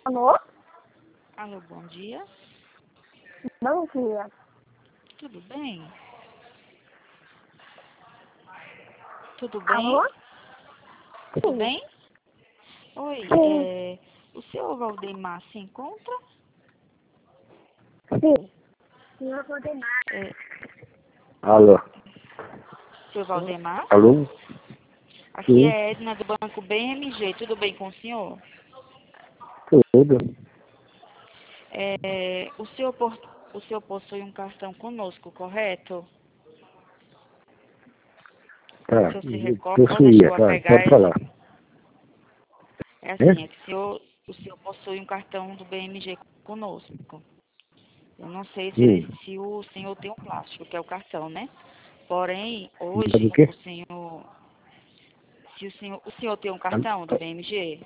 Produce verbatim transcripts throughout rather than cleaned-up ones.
Alô? Alô, bom dia. Bom dia. Tudo bem? Tudo bem? Alô? Tudo Sim. bem? Oi, Sim. é, o senhor Valdemar se encontra? Sim. Senhor Valdemar. É, Alô? senhor Valdemar? Alô? Aqui Sim, é Edna do Banco B M G. Tudo bem com o senhor? tudo. É, o, senhor por- o senhor possui um cartão conosco, correto? O Tá, senhor se recorda, possuía, chegou a tá, pegar pode esse? falar. É É? assim, é que o senhor, o senhor possui um cartão do B M G conosco. Eu não sei se, Hum, ele- se o senhor tem um plástico, que é o cartão, né? Porém, mas do hoje, quê? o senhor, se o senhor, o senhor tem um Al- cartão do B M G?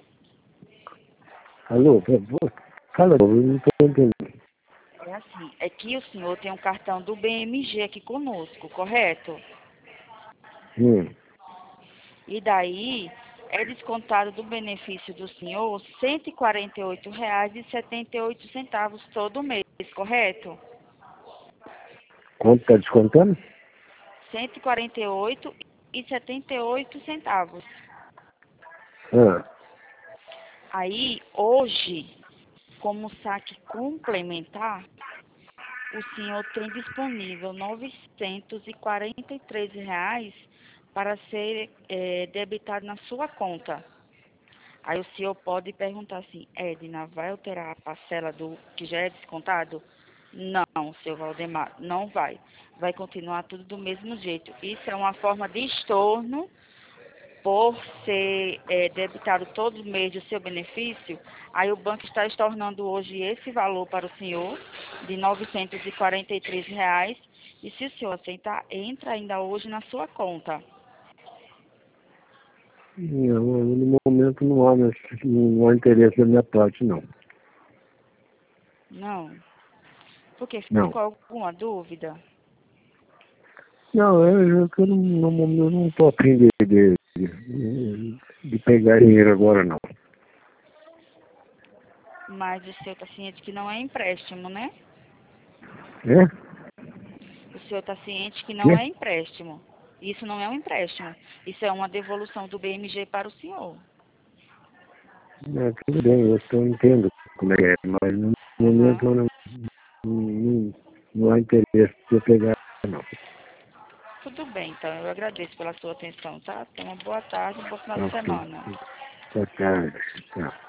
Alô, por favor? Fala, eu não estou entendendo. É assim, é que o senhor tem um cartão do B M G aqui conosco, correto? Hum, E daí é descontado do benefício do senhor cento e quarenta e oito reais e setenta e oito centavos todo mês, correto? quanto está descontando? cento e quarenta e oito e setenta e oito centavos. Ah, Aí, hoje, como saque complementar, o senhor tem disponível novecentos e quarenta e três reais para ser eh, debitado na sua conta. Aí o senhor pode perguntar assim, Edna, vai alterar a parcela do que já é descontado? Não, seu Valdemar, não vai. Vai continuar tudo do mesmo jeito. Isso é uma forma de estorno por ser eh, debitado todo mês o seu benefício. Aí o banco está estornando hoje esse valor para o senhor de novecentos e quarenta e três reais. E se o senhor aceitar, entra ainda hoje na sua conta. não, no momento não há, nesse- não há interesse da minha parte, não. Não. Porque Não. ficou alguma dúvida? Não, eu, eu, eu não, no momento eu não estou afim de, de, de, de pegar dinheiro agora, não. Mas o senhor está ciente que não é empréstimo, né? É? O senhor está ciente que não Quê? é empréstimo. Isso não é um empréstimo. Isso é uma devolução do B M G para o senhor. É, tudo bem, eu tô, entendo como é que é, mas no momento Aham. eu não, não, não há interesse de eu pegar, não. Tudo bem, então. Eu agradeço pela sua atenção, tá? Tenha uma boa tarde, um bom final de Ok. semana. Boa tarde. Tchau.